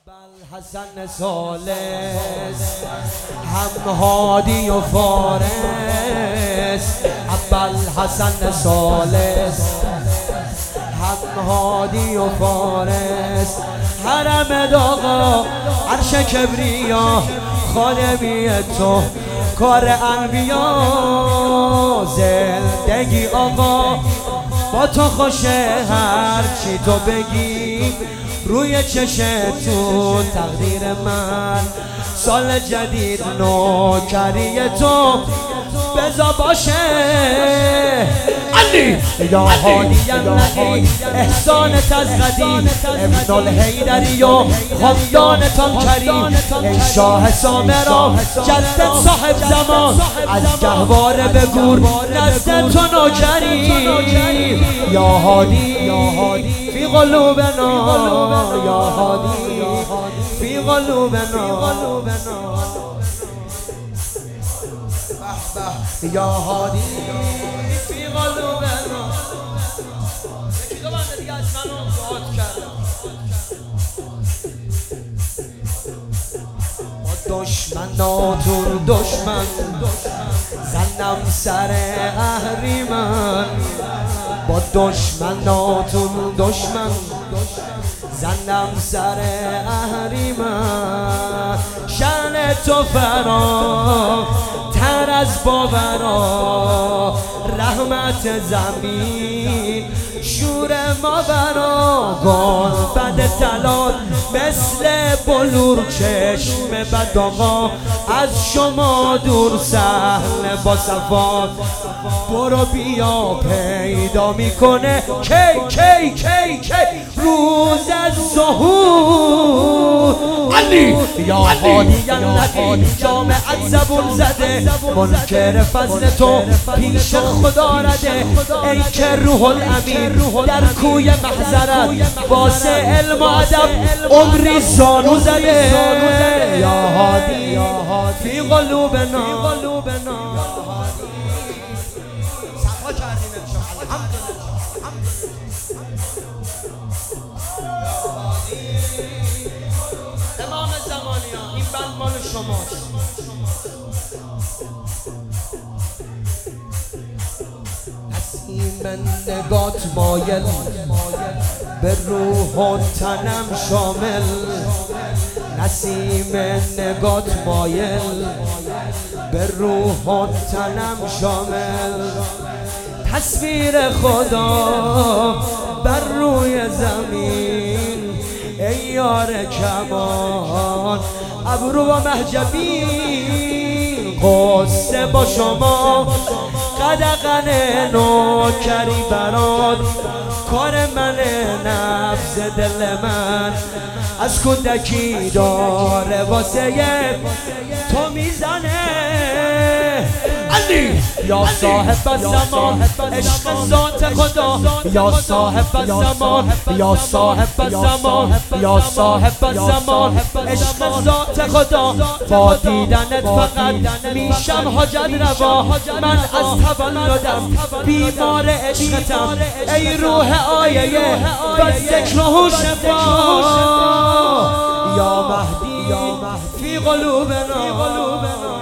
حسن سالس هم هادی و فارس حسن سالس هم هادی و فارس حرم داغا عرش کبریا خانمی تو کار انبیا زندگی آقا با تو خوشه هر چی تو بگی روی چشتون تقدیر من سال جدید نوکری تو بزا باشه علی یا هادی النبی احسانت از قدیم ابن الحیدری و خاندانتان کریم ای شاه سامرا جدت صاحب زمان از گهواره به گور نزد تو نوکریم یا هادی فی قلوبنا یا هادی فی قلوبنا یا هادی فی قلوبنا. یکی دو بنده دیگه از منو دعات کردم با دشمناتون دشمن زنم سر اهریمن با دشمناتون دشمن زنم سر اهریمن شأن تو فرا تر از باورا رحمت زمین شور ما برا گنبد طلال مثل بلور چشم بد آقا از شما دور سهل با صفات برو بیا پیدا میکنه کی روز ظهور علی یا هادی النبی جامعت زبون زده منکر فضل تو پیش خدا رده ای که روح الامین در کوی محضرت واسه علم و ادب عمری زانو زده یا هادی فی قلوبنا صفا کردیم امام زمانیان این بند مال شماست. نسیم نگات مایل به روح و تنم شامل نسیم نگات مایل به روح و تنم شامل تصویر خدا بر روی زمین ای یار کمان ابرو و محجبین قصه با شما قدغن نوکری برات کار من نبض دل من از کودکی داره واسه تو میزنه علی یا صاحب الزمان عشق ذات خدا یا صاحب الزمان یا صاحب الزمان یا صاحب الزمان عشق ذات خدا با دیدنت فقط میشم حاجت روا من از تولدم بیمار عشقتم ای روح آیه و ذکر و شفا یا مهدی فی قلوبنا